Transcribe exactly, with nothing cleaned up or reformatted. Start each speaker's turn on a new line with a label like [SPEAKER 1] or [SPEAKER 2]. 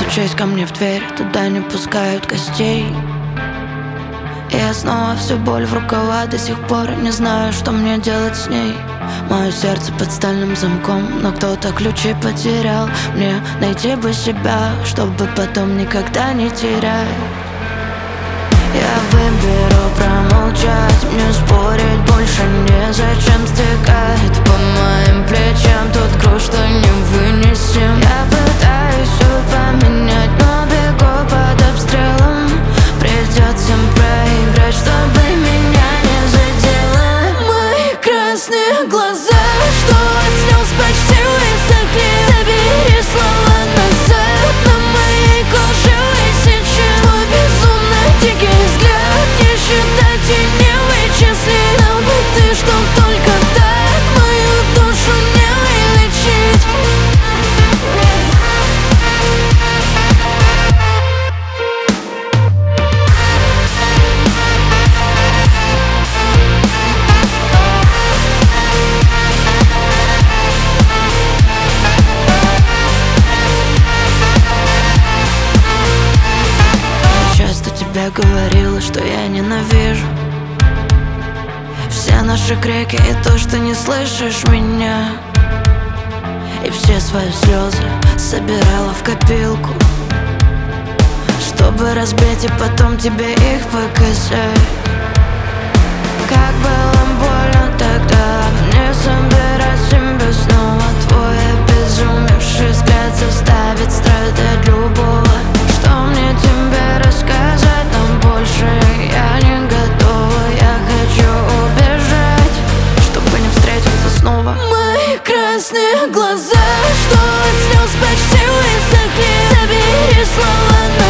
[SPEAKER 1] Постучись ко мне в дверь, туда не пускают гостей. И я снова всю боль в рукава, до сих пор не знаю, что мне делать с ней. Мое сердце под стальным замком, но кто-то ключи потерял. Мне найти бы себя, чтобы потом никогда не терять. Я выберу промолчать, мне спорить больше незачем. Стекает по моим плечам тот груз, что не вынесем. Я пытаюсь все поменять, но бегу под обстрелом. Придется проиграть, чтобы меня не задело. Мои красные глаза, что от слез почти высохли. Забери слова назад, на моей коже высечен твой безумно дикий взгляд. Не считать и не вычислить. Знал бы ты, что только так мою душу не вылечить. Я говорила, что я ненавижу все наши крики и то, что не слышишь меня. И все свои слезы собирала в копилку, чтобы разбить и потом тебе их показать. Как было больно тогда мне собирать себя снова. Твой обезумевший взгляд заставит страдать любого. Что мне тебе рассказать, но больше я не готова. Я хочу убежать, чтобы не встретиться снова. Мои красные глаза, что от слез почти высохли. Забери слова на